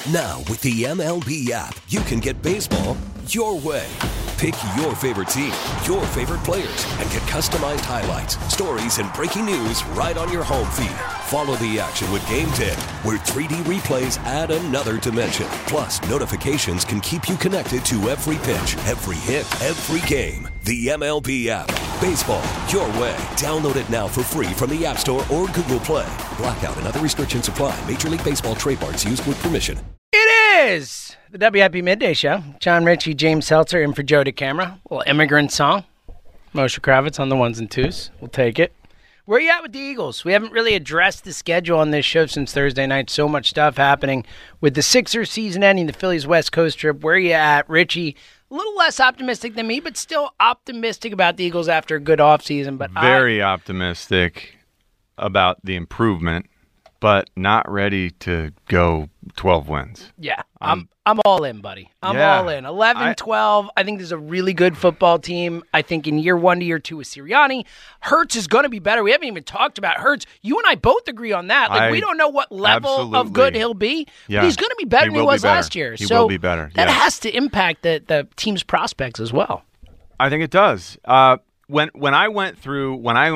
Now, with the MLB app, you can get baseball your way. Pick your favorite team, your favorite players, and get customized highlights, stories, and breaking news right on your home feed. Follow the action with Game 10, where 3D replays add another dimension. Plus, notifications can keep you connected to every pitch, every hit, every game. The MLB app. Baseball your way. Download it now for free from the App Store or Google Play. Blackout and other restrictions apply. Major League Baseball trademarks used with permission. It is the WIP Midday Show. John Ritchie, James Seltzer, in for Joe DeCamera. A little immigrant song. Moshe Kravitz on the ones and twos. We'll take it. Where are you at with the Eagles? We haven't really addressed the schedule on this show since Thursday night. So much stuff happening with the Sixers season ending, the Phillies West Coast trip. Where are you at, Richie? A little less optimistic than me, but still optimistic about the Eagles after a good offseason. But very optimistic about the improvement, but not ready to go 12 wins. Yeah, I'm all in, buddy. I'm all in. 11-12. I think this is a really good football team. I think in year 1 to year 2 with Sirianni, Hurts is going to be better. We haven't even talked about Hurts. You and I both agree on that. We don't know what level of good he'll be, but he's going to be better than he was last year. He will be better. That has to impact the team's prospects as well. I think it does. When I went through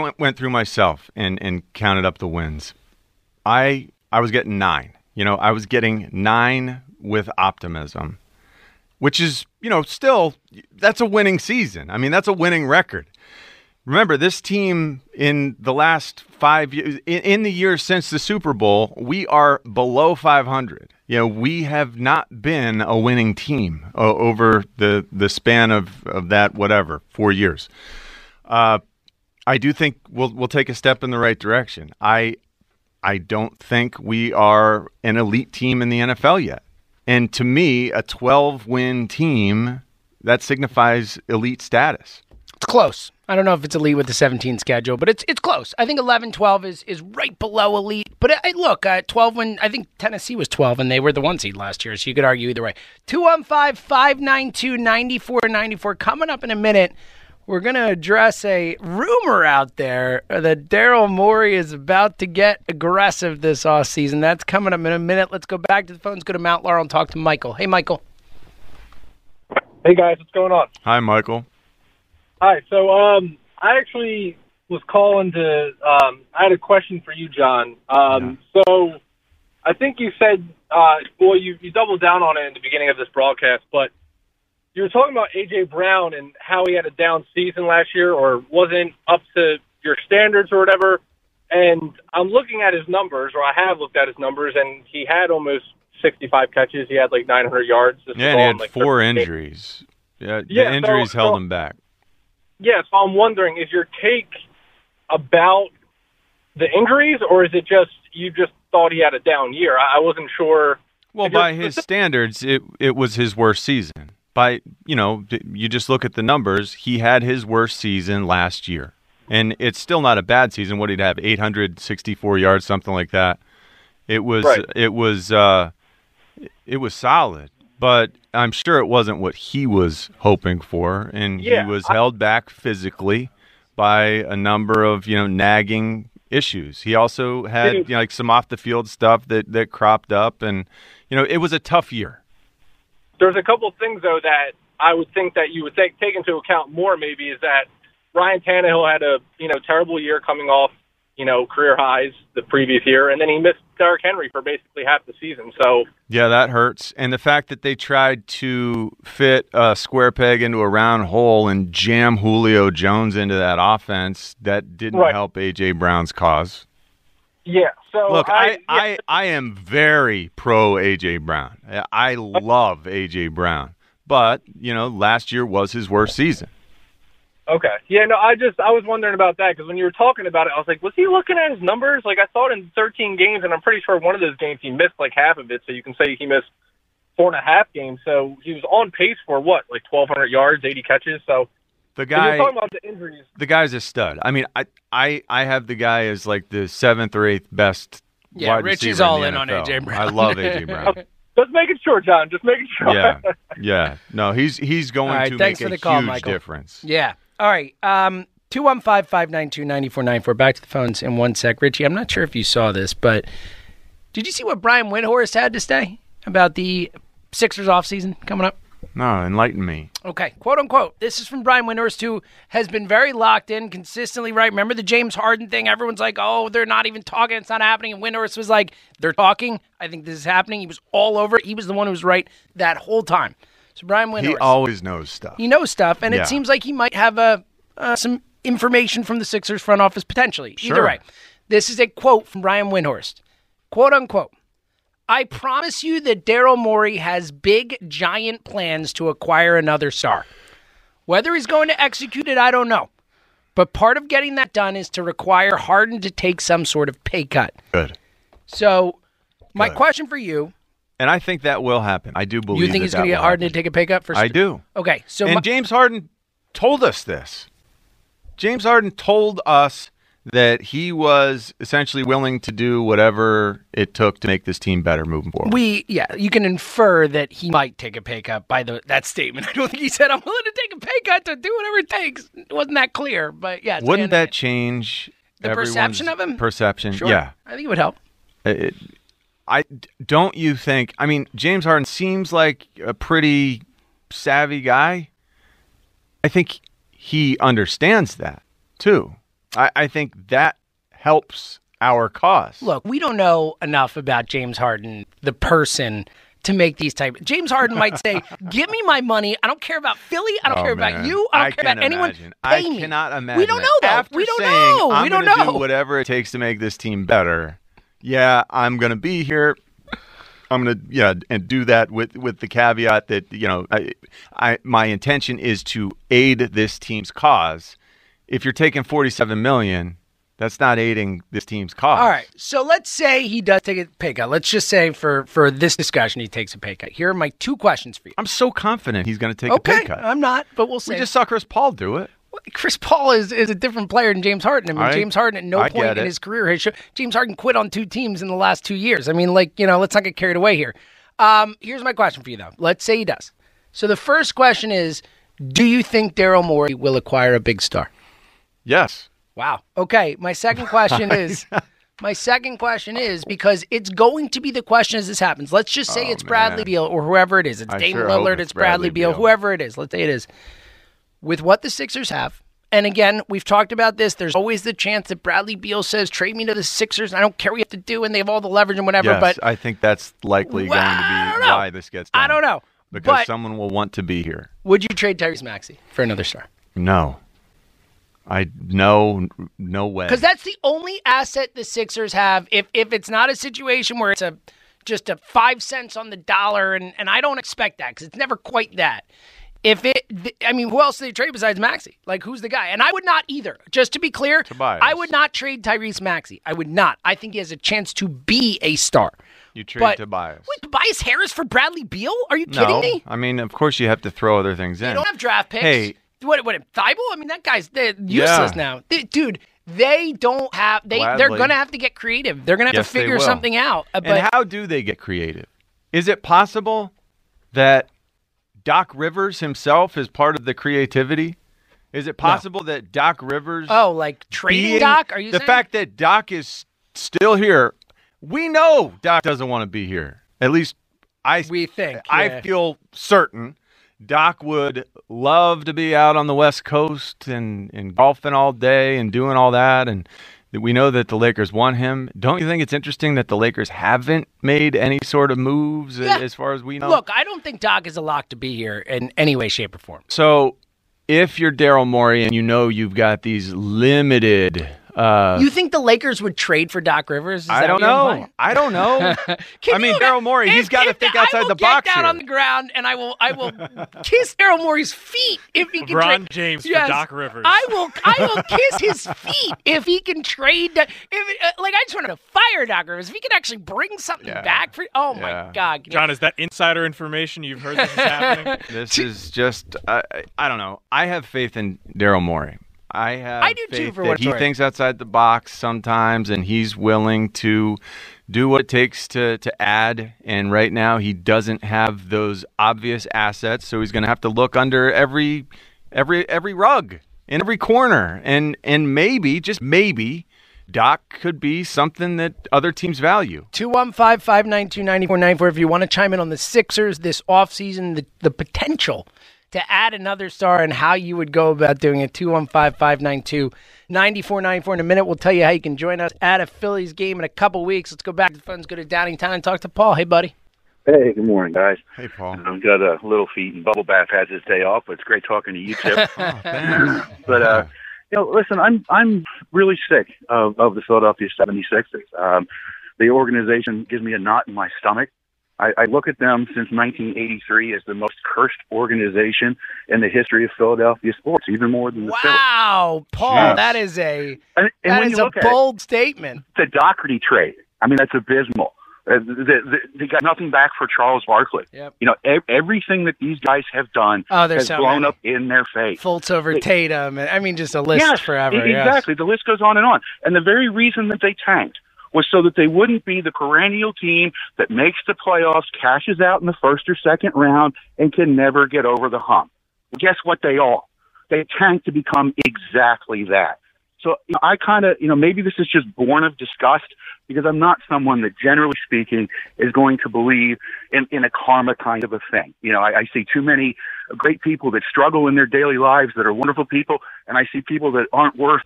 myself and counted up the wins, I was getting 9. I was getting 9 with optimism, which is, still, that's a winning season. I mean, that's a winning record. Remember, this team in the last 5 years, in the years since the Super Bowl, we are below 500. We have not been a winning team over the span of that, 4 years. I do think we'll take a step in the right direction. I don't think we are an elite team in the NFL yet. And to me, a 12-win team, that signifies elite status. It's close. I don't know if it's elite with the 17 schedule, but it's close. I think 11-12 is right below elite. But look, 12 when I think Tennessee was 12 and they were the 1 seed last year, so you could argue either way. 215-592-9494 coming up in a minute. We're going to address a rumor out there that Daryl Morey is about to get aggressive this offseason. That's coming up in a minute. Let's go back to the phones, go to Mount Laurel and talk to Michael. Hey, Michael. Hey, guys. What's going on? Hi, Michael. Hi. So I actually was calling to I had a question for you, John. So I think you said, you doubled down on it in the beginning of this broadcast, but you were talking about A.J. Brown and how he had a down season last year or wasn't up to your standards or whatever. And I'm looking at his numbers, or I have looked at his numbers, and he had almost 65 catches. He had 900 yards. And he had 4 injuries. The injuries held him back. Yeah, so I'm wondering, is your take about the injuries, or is it just you just thought he had a down year? I wasn't sure. Well, by his standards, it was his worst season. You just look at the numbers, he had his worst season last year. And it's still not a bad season. What he'd have, 864 yards, something like that. It was solid, but I'm sure it wasn't what he was hoping for. And he was held back physically by a number of, nagging issues. He also had some off the field stuff that cropped up, and it was a tough year. There's a couple of things, though, that I would think that you would take into account more maybe is that Ryan Tannehill had a terrible year coming off career highs the previous year, and then he missed Derrick Henry for basically half the season. So yeah, that hurts. And the fact that they tried to fit a square peg into a round hole and jam Julio Jones into that offense, that didn't help A.J. Brown's cause. Yeah. So look, I am very pro A.J. Brown. I love A.J. Brown. But, last year was his worst season. Okay. Yeah, no, I was wondering about that because when you were talking about it, I was like, was he looking at his numbers? I thought in 13 games, and I'm pretty sure one of those games he missed half of it, so you can say he missed 4.5 games. So he was on pace for 1,200 yards, 80 catches. So the guy, you're talking about the injuries. The guy's a stud. I mean, I have the guy as the 7th or 8th best wide receiver Richie's all in on A.J. Brown. I love A.J. Brown. Just making sure, John. Just making sure. Yeah. No, he's going to make a huge difference. Yeah. All right. 215-592-9494. Back to the phones in 1 sec. Richie, I'm not sure if you saw this, but did you see what Brian Windhorst had to say about the Sixers offseason coming up? No, enlighten me. Okay, quote unquote. This is from Brian Windhorst, who has been very locked in, consistently right. Remember the James Harden thing? Everyone's like, oh, they're not even talking. It's not happening. And Windhorst was like, they're talking. I think this is happening. He was all over it. He was the one who was right that whole time. So Brian Windhorst. He always knows stuff. He knows stuff, and Yeah. it seems like he might have some information from the Sixers front office potentially. Either Sure. way. This is a quote from Brian Windhorst. Quote unquote. I promise you that Daryl Morey has big, giant plans to acquire another star. Whether he's going to execute it, I don't know. But part of getting that done is to require Harden to take some sort of pay cut. Good. So, my Good. question for you, And I think that will happen. I do believe you think he's going to get Harden to take a pay cut? I do. Okay, so And James Harden told us this. James Harden told us that he was essentially willing to do whatever it took to make this team better moving forward. you can infer that he might take a pay cut by that statement. I don't think he said, I'm willing to take a pay cut to do whatever it takes. It wasn't that clear, but yeah. Wouldn't that change the everyone's perception of him? Perception, Sure. yeah. I think it would help. Don't you think? I mean, James Harden seems like a pretty savvy guy. I think he understands that too. I think that helps our cause. Look, we don't know enough about James Harden, the person, to make these type. James Harden might say, "Give me my money. I don't care about Philly. I don't care about you. I don't care about anyone. I Pay me." cannot imagine. We don't know though. After we don't saying, know. I'm We don't gonna know. do whatever it takes to make this team better. Yeah, I'm going to be here. I'm going to and do that with the caveat that my intention is to aid this team's cause. If you're taking $47 million, that's not aiding this team's cause. All right. So let's say he does take a pay cut. Let's just say for this discussion he takes a pay cut. Here are my two questions for you. I'm so confident he's going to take a pay cut. I'm not, but we'll see. We just saw Chris Paul do it. Chris Paul is a different player than James Harden. I mean, James Harden at no I point get in it. his career has shown. James Harden quit on 2 teams in the last 2 years. I mean, let's not get carried away here. Here's my question for you, though. Let's say he does. So the first question is, do you think Daryl Morey will acquire a big star? Yes. Wow. Okay. My second question is because it's going to be the question as this happens. Let's just say it's Bradley man. Beal or whoever it is. It's I Dame sure hope Lillard, it's it's Bradley Bradley Beal, Beal. whoever it is. Let's say it is. With what the Sixers have, and again, we've talked about this, there's always the chance that Bradley Beal says, trade me to the Sixers, and I don't care what you have to do, and they have all the leverage and whatever, Yes, but I think that's likely Well, going I to don't be know. why this gets done. I don't know. Because But someone will want to be here. would you trade Tyrese Maxey for another star? No. No way. Because that's the only asset the Sixers have. If it's not a situation where it's just a 5 cents on the dollar, and I don't expect that because it's never quite that. Who else do they trade besides Maxey? Like, who's the guy? And I would not either. Just to be clear, Tobias. I would not trade Tyrese Maxey. I would not. I think he has a chance to be a star. You trade But Tobias. Wait, Tobias Harris for Bradley Beal? Are you kidding No, me? I mean, of course you have to throw other things in. They don't have draft picks. Hey. What, Thibault? I mean, that guy's useless now. Dude, they don't have, they're Gladly. going to have to get creative. They're going to have Yes, to they figure will. something out. But And how do they get creative? Is it possible that Doc Rivers himself is part of the creativity? Is it possible that Doc Rivers... like trading being- Doc? Are you the saying? fact that Doc is still here, we know Doc doesn't want to be here. At least We think, I yeah. feel certain Doc would love to be out on the West Coast and golfing all day and doing all that, and we know that the Lakers want him. Don't you think it's interesting that the Lakers haven't made any sort of moves as far as we know? Look, I don't think Doc is a lock to be here in any way, shape, or form. So if you're Daryl Morey and you know you've got these limited... You think the Lakers would trade for Doc Rivers? Is I that don't what you're know. implying? I don't know. I mean, Daryl Morey, he's got to think outside the box I will get down here. on the ground and I will kiss Daryl Morey's feet if he can LeBron trade. James for Yes, Doc Rivers. I will kiss his feet if he can trade. I just wanted to fire Doc Rivers. If he can actually bring something Yeah. back for. Oh Yeah. my God, John, is that insider information? You've heard this is happening? This is just, I don't know. I have faith in Daryl Morey. I do too, faith for that what it's he worth. thinks outside the box sometimes, and he's willing to do what it takes to add. And right now, he doesn't have those obvious assets, so he's going to have to look under every rug in every corner, and maybe, just maybe, Doc could be something that other teams value. 215-592-9494 if you want to chime in on the Sixers this offseason, the potential to add another star and how you would go about doing it. 215-592-9494. In a minute, we'll tell you how you can join us at a Phillies game in a couple weeks. Let's go back to the phones, go to Downingtown and talk to Paul. Hey, buddy. Hey, good morning, guys. Hey, Paul. I've got a Little Feet, and Bubble Bath has his day off, but it's great talking to you, Chip. Thanks. But, listen, I'm really sick of the Philadelphia 76ers. The organization gives me a knot in my stomach. I look at them since 1983 as the most cursed organization in the history of Philadelphia sports, even more than the Phillies. Wow, Paul, Yes. that is a when you a look at bold statement. the Doherty trade, I mean, that's abysmal. They got nothing back for Charles Barkley. Yep. Everything that these guys have done there's has so blown many. up in their face. Fultz over Tatum. I mean, just a list forever. Exactly. The list goes on. And the very reason that they tanked was so that they wouldn't be the perennial team that makes the playoffs, cashes out in the first or second round, and can never get over the hump. Well, guess what they are? They tanked to become exactly that. So I kind of, maybe this is just born of disgust because I'm not someone that, generally speaking, is going to believe in a karma kind of a thing. I see too many great people that struggle in their daily lives that are wonderful people, and I see people that aren't worth,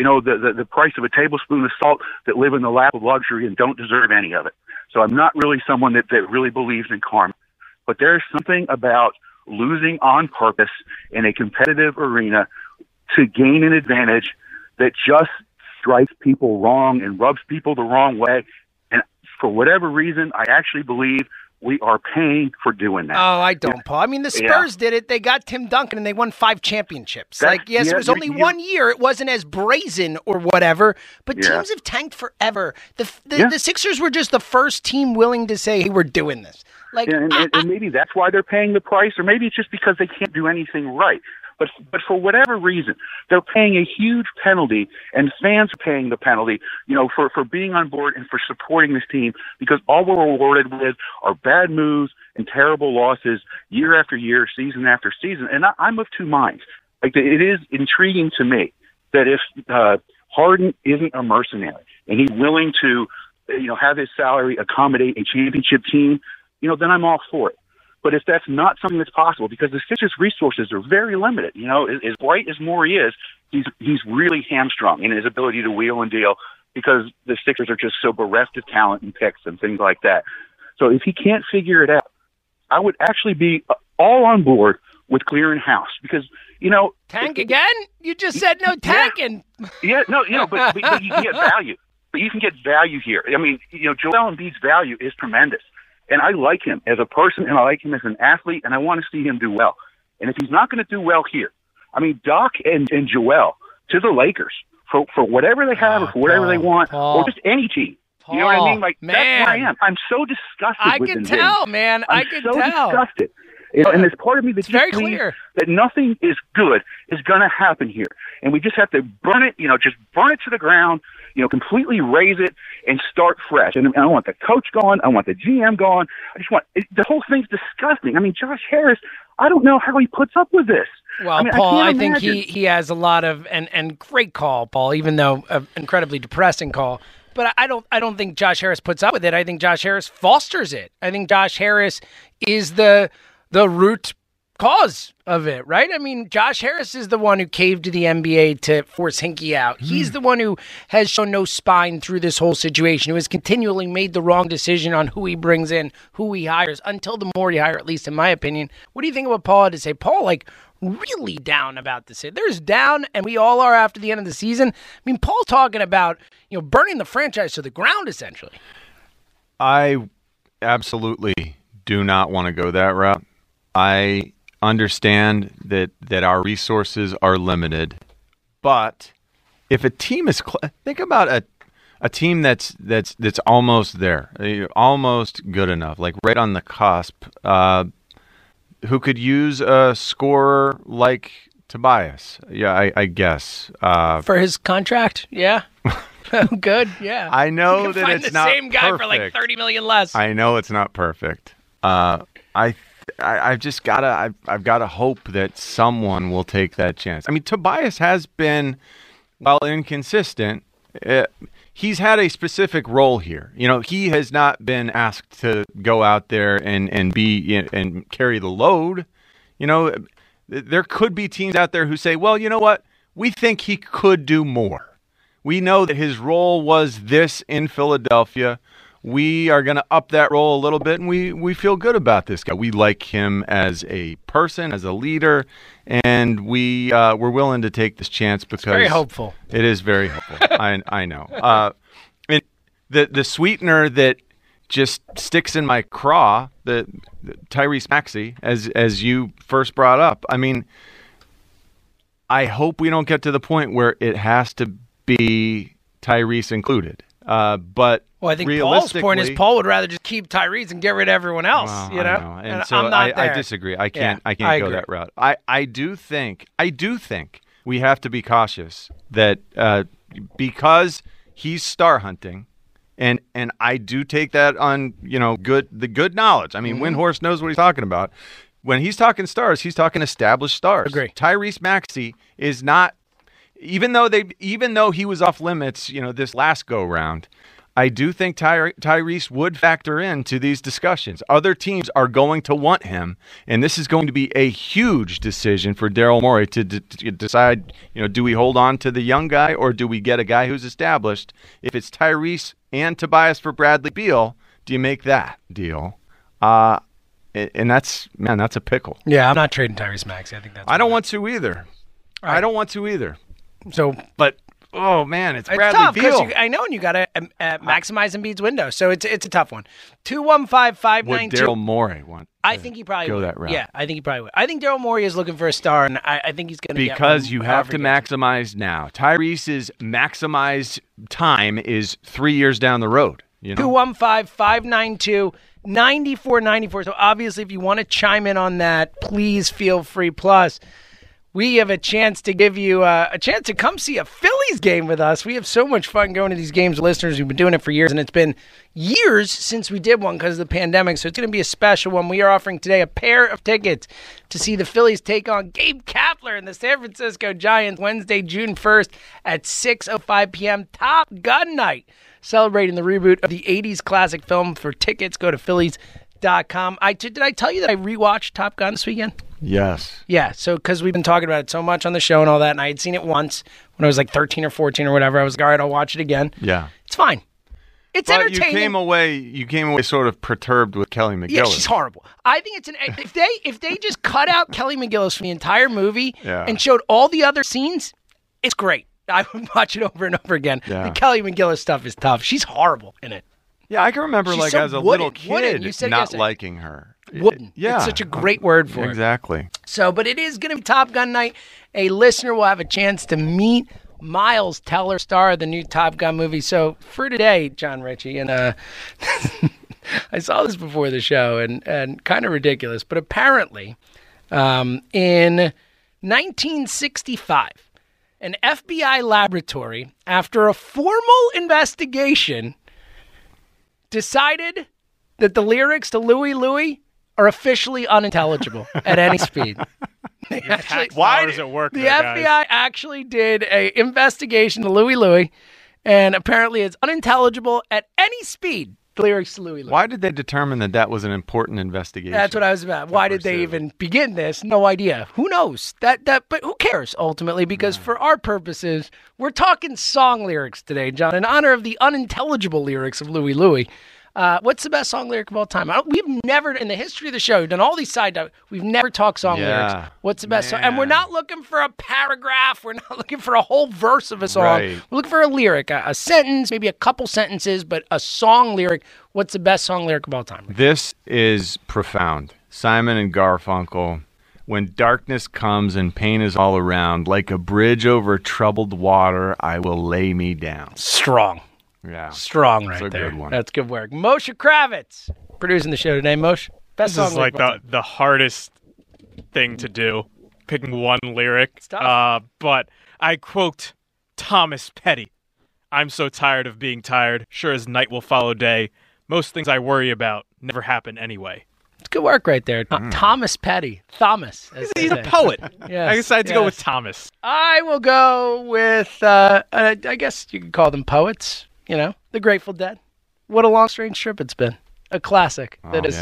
the price of a tablespoon of salt that live in the lap of luxury and don't deserve any of it. So I'm not really someone that really believes in karma. But there's something about losing on purpose in a competitive arena to gain an advantage that just strikes people wrong and rubs people the wrong way. And for whatever reason, I actually believe we are paying for doing that. Oh, I don't, Paul. I mean, the Spurs did it. They got Tim Duncan, and they won 5 championships. It was only 1 year. It wasn't as brazen or whatever, but teams have tanked forever. The Sixers were just the first team willing to say, hey, we're doing this. And maybe that's why they're paying the price, or maybe it's just because they can't do anything right. But for whatever reason, they're paying a huge penalty, and fans are paying the penalty, for being on board and for supporting this team, because all we're rewarded with are bad moves and terrible losses year after year, season after season. And I'm of two minds. It is intriguing to me that if Harden isn't a mercenary and he's willing to, have his salary accommodate a championship team, then I'm all for it. But if that's not something that's possible, because the Sixers' resources are very limited, as bright as Morey is, he's really hamstrung in his ability to wheel and deal because the Sixers are just so bereft of talent and picks and things like that. So if he can't figure it out, I would actually be all on board with clearing house because, Tank again? You just said no tanking. But you can get value. But you can get value here. I mean, Joel Embiid's value is tremendous. And I like him as a person, and I like him as an athlete, and I want to see him do well. And if he's not going to do well here, I mean, Doc and Joel to the Lakers for whatever they have or for whatever they want, or just any team. You know what I mean? That's where I am. I'm so disgusted with I can tell, man. I can tell. I'm so disgusted. And there's part of me that it's very clear that nothing is good is going to happen here. And we just have to burn it, just burn it to the ground, completely raise it and start fresh. And I want the coach gone. I want the GM gone. The whole thing's disgusting. I mean, Josh Harris, I don't know how he puts up with this. Well, Paul, I think he has a lot of, and great call, Paul, even though an incredibly depressing call. But I don't think Josh Harris puts up with it. I think Josh Harris fosters it. I think Josh Harris is the root cause of it, right? I mean, Josh Harris is the one who caved to the NBA to force Hinkie out. He's the one who has shown no spine through this whole situation, who has continually made the wrong decision on who he brings in, who he hires, until the more he hire, at least in my opinion. What do you think about Paul had to say? Paul, really down about this. There's down, and we all are after the end of the season. I mean, Paul's talking about, burning the franchise to the ground, essentially. I absolutely do not want to go that route. I understand that our resources are limited, but if a team is think about a team that's almost there, almost good enough, like right on the cusp, who could use a scorer like Tobias. Yeah, I guess for his contract. Yeah. Good. Yeah. I know that it's not the same guy perfect. For like $30 million less. I know it's not perfect. I've just gotta. I've gotta hope that someone will take that chance. I mean, Tobias has been, while inconsistent, he's had a specific role here. You know, he has not been asked to go out there and be and carry the load. You know, there could be teams out there who say, well, you know what? We think he could do more. We know that his role was this in Philadelphia. We are going to up that role a little bit, and we feel good about this guy. We like him as a person, as a leader, and we're willing to take this chance because it's very hopeful. It is very hopeful. I know. And the sweetener that just sticks in my craw, the Tyrese Maxey, as you first brought up. I mean, I hope we don't get to the point where it has to be Tyrese included. But well, I think Paul's point is Paul would rather just keep Tyrese and get rid of everyone else. Well, you know? I know. And so I'm not there. I disagree. I can't go that route. I do think we have to be cautious that because he's star hunting, and I do take that on the good knowledge. I mean, Windhorst knows what he's talking about. When he's talking stars, he's talking established stars. Agree. Tyrese Maxey is not. Even though he was off limits, this last go round, I do think Tyrese would factor into these discussions. Other teams are going to want him, and this is going to be a huge decision for Daryl Morey to decide. Do we hold on to the young guy or do we get a guy who's established? If it's Tyrese and Tobias for Bradley Beal, do you make that deal? And that's a pickle. Yeah, I'm not trading Tyrese Maxey. I think that's. I don't want to either. Right. I don't want to either. So, but oh man, it's Bradley tough Beal. I know, and you got to maximize Embiid's window, so it's a tough one. 215-592. Would Daryl Morey want? I think he probably go would. That route. Yeah, I think he probably would. I think Daryl Morey is looking for a star, and I think he's going to because you have to maximize now. Tyrese's maximized time is 3 years down the road. 215-592-9494. So obviously, if you want to chime in on that, please feel free. Plus, we have a chance to give you a chance to come see a Phillies game with us. We have so much fun going to these games with listeners. We've been doing it for years, and it's been years since we did one because of the pandemic, so it's going to be a special one. We are offering today a pair of tickets to see the Phillies take on Gabe Kapler and the San Francisco Giants Wednesday, June 1st at 6:05 p.m. Top Gun Night, celebrating the reboot of the 80s classic film. For tickets, go to Phillies.com. Did I tell you that I rewatched Top Gun this weekend? Yes. Yeah, so because we've been talking about it so much on the show and all that, and I had seen it once when I was like 13 or 14 or whatever. I was like, all right, I'll watch it again. Yeah. It's fine. It's but entertaining. You came away sort of perturbed with Kelly McGillis. Yeah, she's horrible. I think it's if they just cut out Kelly McGillis from the entire movie and showed all the other scenes, it's great. I would watch it over and over again. Yeah. The Kelly McGillis stuff is tough. She's horrible in it. Yeah, I can remember she's as a little kid not yesterday. liking her. Wouldn't. Yeah. It's such a great word for it. Exactly. So, but it is going to be Top Gun night. A listener will have a chance to meet Miles Teller, star of the new Top Gun movie. So for today, John Ritchie, and I saw this before the show and kind of ridiculous, but apparently in 1965, an FBI laboratory, after a formal investigation, decided that the lyrics to Louie Louie are officially unintelligible at any speed. Why does it work? The FBI actually did an investigation to Louie Louie, and apparently it's unintelligible at any speed. The lyrics to Louie Louie. Why did they determine that was an important investigation? That's what I was about. Why did they even begin this? No idea. Who knows? But who cares ultimately? Because for our purposes, we're talking song lyrics today, John, in honor of the unintelligible lyrics of Louie Louie. What's the best song lyric of all time? We've never, in the history of the show, we've done all these side dives, we've never talked song lyrics. What's the best song? And we're not looking for a paragraph. We're not looking for a whole verse of a song. Right. We're looking for a lyric, a sentence, maybe a couple sentences, but a song lyric. What's the best song lyric of all time? This is profound. Simon and Garfunkel. When darkness comes and pain is all around, like a bridge over troubled water, I will lay me down. Strong. Yeah. Strong right there. That's a good one. That's good work. Moshe Kravitz, producing the show today. Moshe, best song. This is like the hardest thing to do, picking one lyric. It's tough. But I quote Thomas Petty. I'm so tired of being tired. Sure as night will follow day. Most things I worry about never happen anyway. It's good work right there. Thomas Petty. Thomas. He's a poet. Yes, I decided to go with Thomas. I will go with, I guess you could call them poets. You know, the Grateful Dead. What a long, strange trip it's been. A classic that is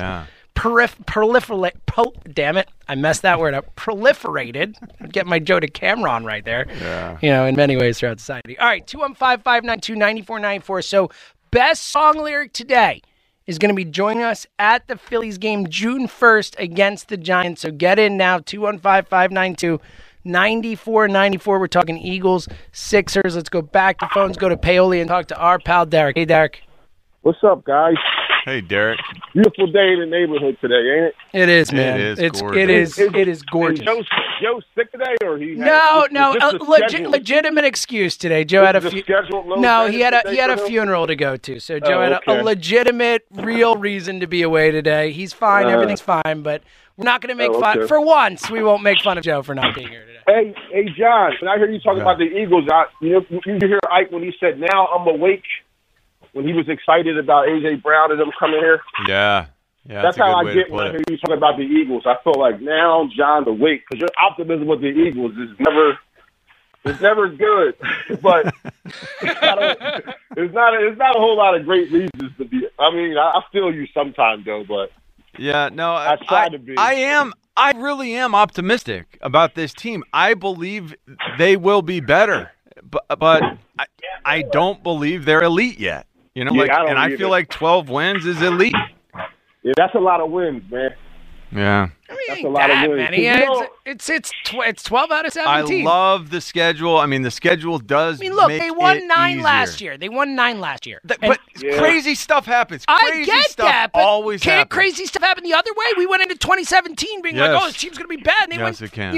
damn it, I messed that word up. Proliferated. I'd get my Joe DeCamera right there. Yeah. You know, in many ways throughout society. All right, 215-592-9494. So, best song lyric today is going to be joining us at the Phillies game June 1st against the Giants. So get in now, 215-592-9494. We're talking Eagles, Sixers. Let's go back to phones, go to Paoli and talk to our pal Derek. Hey, Derek. What's up, guys? Hey, Derek. Beautiful day in the neighborhood today, ain't it? It is, man. It is gorgeous. It is gorgeous. Is Joe sick today, or he? No. Legitimate excuse today. Joe had a he had a funeral to go to, so Joe had a legitimate, real reason to be away today. He's fine. Everything's fine, but we're not going to make fun. For once, we won't make fun of Joe for not being here today. Hey, John. When I heard you talking about the Eagles, you hear Ike when he said, "Now I'm awake." When he was excited about A.J. Brown and them coming here. Yeah. That's how I get when I hear you talking about the Eagles. I feel like now John's awake because your optimism with the Eagles is never good. But it's not a whole lot of great reasons to be. I mean, I feel you sometimes though, but yeah, no, I try to be. I really am optimistic about this team. I believe they will be better, but I don't believe they're elite yet. You know, I feel like 12 wins is elite. Yeah, that's a lot of wins, man. Yeah. I mean, that's a lot of wins. It's 12 out of 17. I love the schedule. I mean, the schedule does. I mean, look, make they won 9 easier. last year. But crazy stuff happens. I get stuff that, but always can't happens. crazy stuff happen the other way? We went into 2017 being like, "Oh, this team's going to be bad," and they went, it can.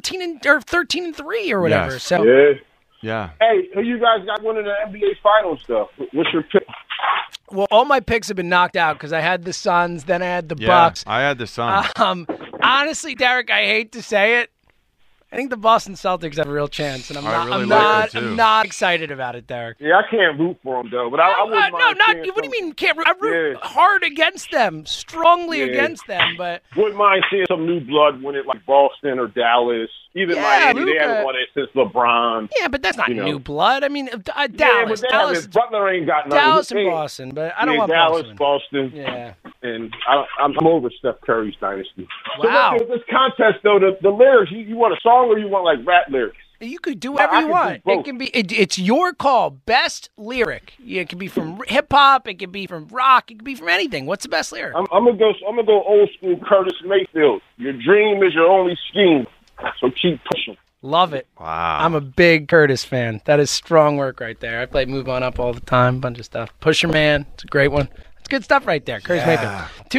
13-3 or whatever. Yes. So. Yeah. Hey, who you guys got winning the NBA Finals stuff? What's your pick? Well, all my picks have been knocked out because I had the Suns, then I had the Bucks. I had the Suns. Honestly, Derek, I hate to say it. I think the Boston Celtics have a real chance, and I'm not excited about it, Derek. Yeah, I can't root for them though. But I wouldn't mind. What do you mean can't root? I root hard against them, strongly against them, but wouldn't mind seeing some new blood win it like Boston or Dallas. Even Miami, they haven't won it since LeBron. Yeah, but that's not new blood. I mean, Dallas. Butler ain't got nothing. Dallas and Boston, but I don't want Dallas, Boston. Yeah. And I'm over Steph Curry's dynasty. Wow. So this contest, though, the lyrics, you want a song or you want, like, rap lyrics? You could do whatever you want. It can be. It's your call. Best lyric. It can be from hip hop. It can be from rock. It can be from anything. What's the best lyric? I'm gonna go old school. Curtis Mayfield. Your dream is your only scheme. So keep pushing. Love it. Wow. I'm a big Curtis fan. That is strong work right there. I play Move On Up all the time. Bunch of stuff. Pusher Man. It's a great one. It's good stuff right there. Curtis Mayfield.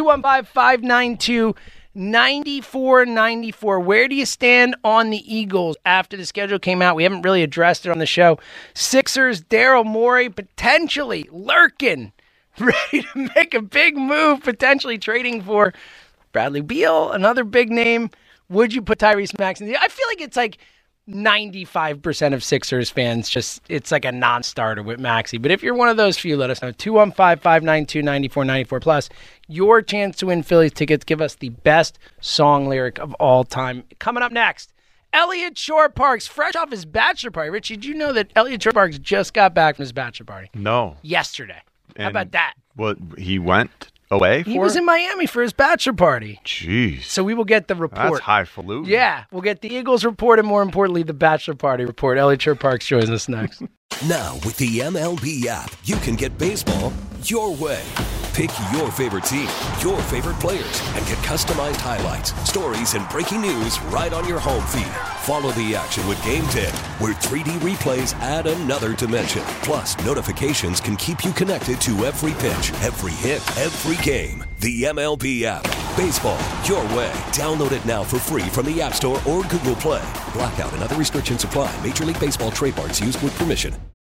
215-592-9494. Where do you stand on the Eagles after the schedule came out? We haven't really addressed it on the show. Sixers, Daryl Morey potentially lurking, ready to make a big move, potentially trading for Bradley Beal, another big name. Would you put Tyrese Maxey? I feel like it's like 95% of Sixers fans it's like a non-starter with Maxey. But if you're one of those few, let us know. 215-592-9494 plus your chance to win Phillies tickets. Give us the best song lyric of all time. Coming up next, Elliott Shore-Parks, fresh off his bachelor party. Richie, did you know that Elliott Shore-Parks just got back from his bachelor party? No. Yesterday. How about that? Well, he went away for He was in Miami for his bachelor party. Jeez. So we will get the report. That's highfalutin. Yeah, we'll get the Eagles report and, more importantly, the bachelor party report. Elliott Shore-Parks joins us next. Now, with the MLB app, you can get baseball your way. Pick your favorite team, your favorite players, and get customized highlights, stories, and breaking news right on your home feed. Follow the action with Game Day, where 3D replays add another dimension. Plus, notifications can keep you connected to every pitch, every hit, every game. The MLB app. Baseball your way. Download it now for free from the App Store or Google Play. Blackout and other restrictions apply. Major League Baseball trademarks used with permission.